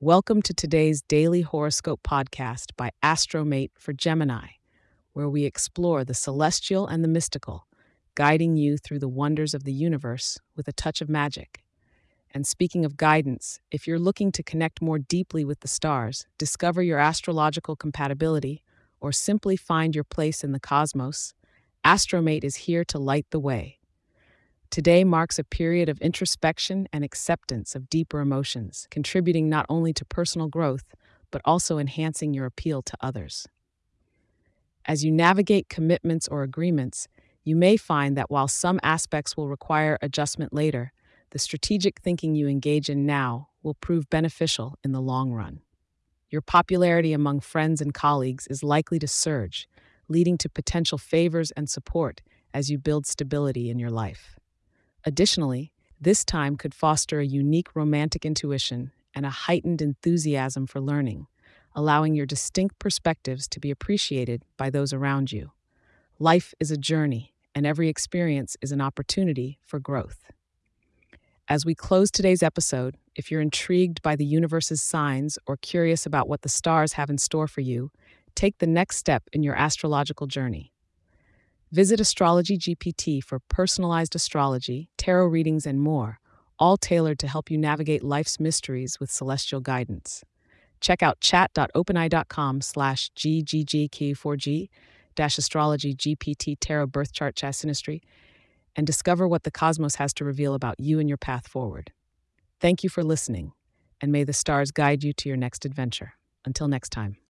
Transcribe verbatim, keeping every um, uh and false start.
Welcome to today's daily horoscope podcast by Astromate for Gemini, where we explore the celestial and the mystical, guiding you through the wonders of the universe with a touch of magic. And speaking of guidance, if you're looking to connect more deeply with the stars, discover your astrological compatibility, or simply find your place in the cosmos, Astromate is here to light the way. Today marks a period of introspection and acceptance of deeper emotions, contributing not only to personal growth, but also enhancing your appeal to others. As you navigate commitments or agreements, you may find that while some aspects will require adjustment later, the strategic thinking you engage in now will prove beneficial in the long run. Your popularity among friends and colleagues is likely to surge, leading to potential favors and support as you build stability in your life. Additionally, this time could foster a unique romantic intuition and a heightened enthusiasm for learning, allowing your distinct perspectives to be appreciated by those around you. Life is a journey, and every experience is an opportunity for growth. As we close today's episode, if you're intrigued by the universe's signs or curious about what the stars have in store for you, take the next step in your astrological journey. Visit Astrology G P T for personalized astrology, tarot readings, and more, all tailored to help you navigate life's mysteries with celestial guidance. Check out chat.openai.com slash ggg4g dash astrology GPT tarot birth chart chat synastry and discover what the cosmos has to reveal about you and your path forward. Thank you for listening, and may the stars guide you to your next adventure. Until next time.